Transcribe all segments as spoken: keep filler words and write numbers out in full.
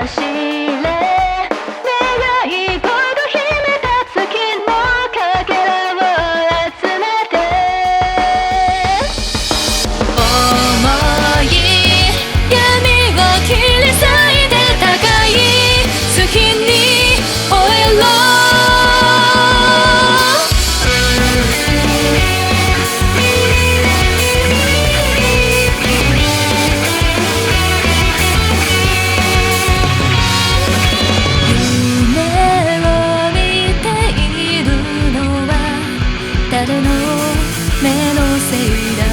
走れ願い事秘めた月のかけらを集めて重い闇を切り裂いて高い月に燃えろ誰の目のせいだ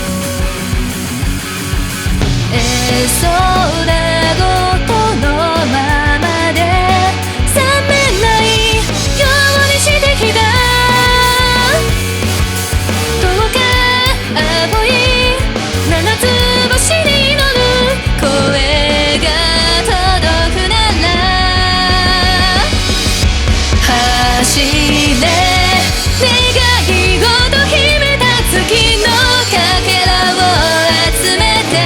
えそうなことのままで冷めないようにしてきたどうか青い七つ星に乗る声が届くなら走れ願い事秘めた月のかけらを集めて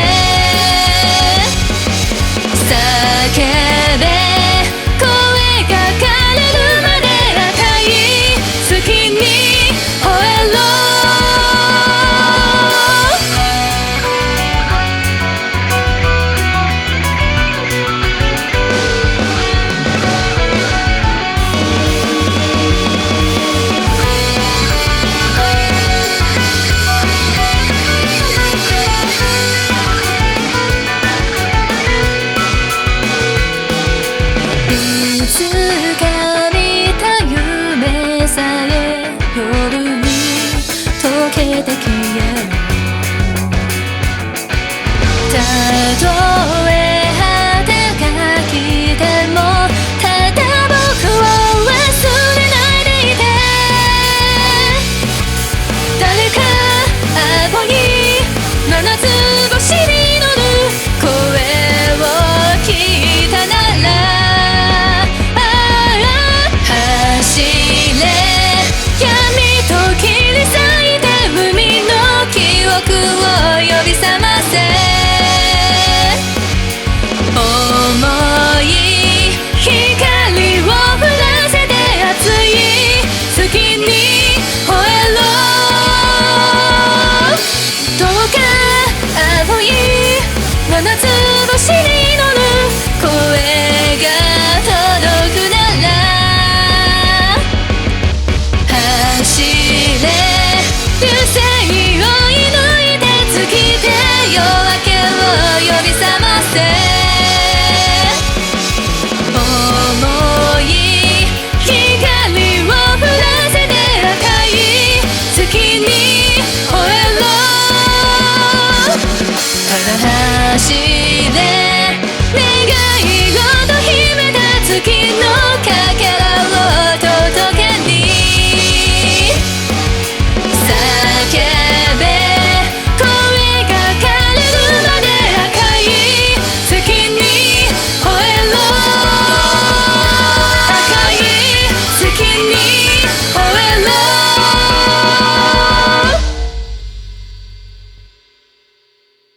叫べ声が枯れるまで赤い月に燃えろいつか見た夢さえ夜に溶けて消えるたとえ果てが来てもただ僕を忘れないでいて誰か青い七つ星に乗る声を聞いたなら走れ闇と切り裂いて海の記憶を呼び覚ませ重い光を降らせて熱い月に燃えろどうか青い七つ星に乗る声